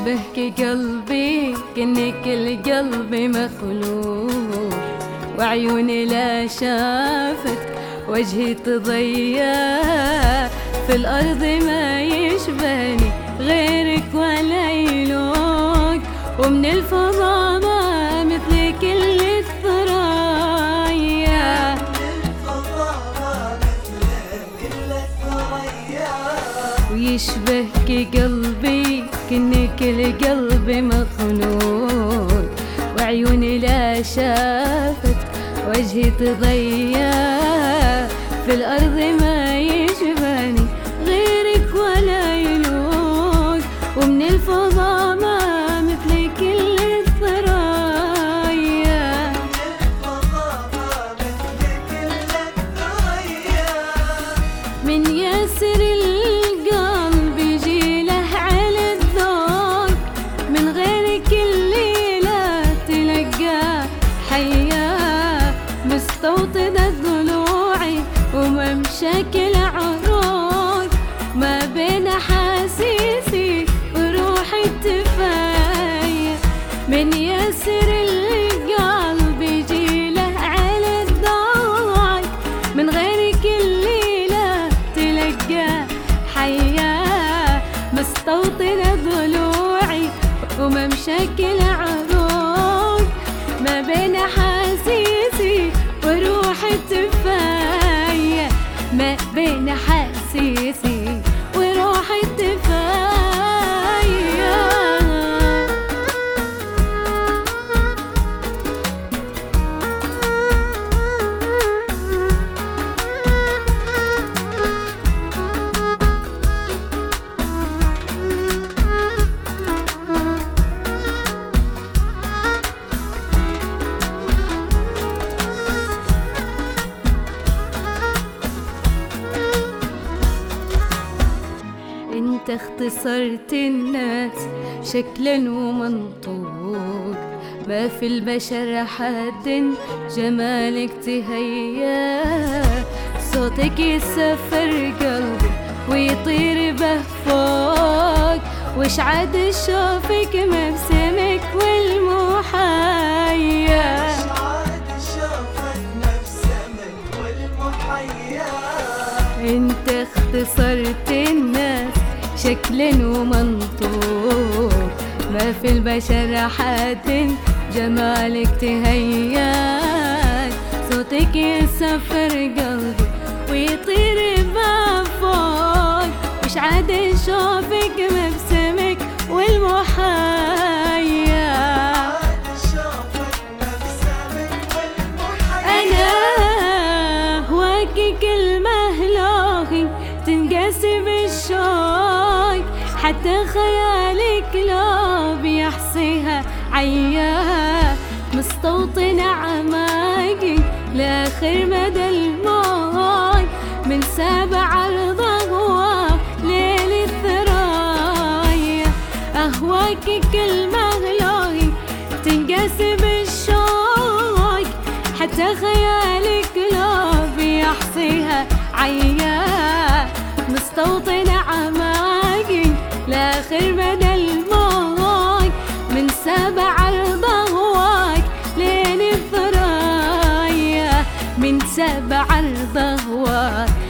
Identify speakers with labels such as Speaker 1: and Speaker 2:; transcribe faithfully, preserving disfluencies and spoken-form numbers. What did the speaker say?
Speaker 1: يشبهك قلبي كأنك القلب مخلوق، وعيوني لا شافت وجهي تضيع، في الأرض ما يشبهني غيرك ولا يلوق، ومن الفضاء ما مثل كل الثريا. ويشبهك قلبي كأنك القلب مخلوق، وعيوني لا شافت وجهي تضيع، في الأرض ما يشبهني غيرك ولا يلوق، ومن الفضاء ما مثل كل الثريا. من ياسر القلب يجي له على الذوق، من غيرك الليلة تلقى حياة، مستوطنة ضلوعي وممشاك العروق، ما بين حاسيسي وروحي تفاية. من ياسر القلب يجي له على الذوق، من غيرك الليلة تلقى حياة، مستوطنة ضلوعي وممشاك العروق، ما بين حاسيسي وروحي تفاية، ما بين حاسيسي وروحي تفاية. انت اختصرت الناس شكلا ومنطوق، ما في البشر حد جمالك تهيا، صوتك يسفر قلبي ويطير به فوق، وش عاد شوفك مبسمك والمحيا. انت اختصرت الناس شكل ومنطوق، ما في البشر حد جمالك تهيأ، صوتك يسفر قلبي ويطير بفوق، وش عاد شوفك مبسمك والمحيا. أنا هواك كلمة لوهي تنقاسي بالشوق، حتى خيالك لو بيحصيها عياه، مستوطن أعماقي لآخر مدى الموج، من سابع الضغوة ليل الثرايا. أهواك كلمة لوهي تنقاسي بالشوق، حتى خيالك لو بيحصيها عياه، مستوطن أعماقي لآخر مدى الموج، من سبع الضهواك لين الثرايا، من سبع الضهواك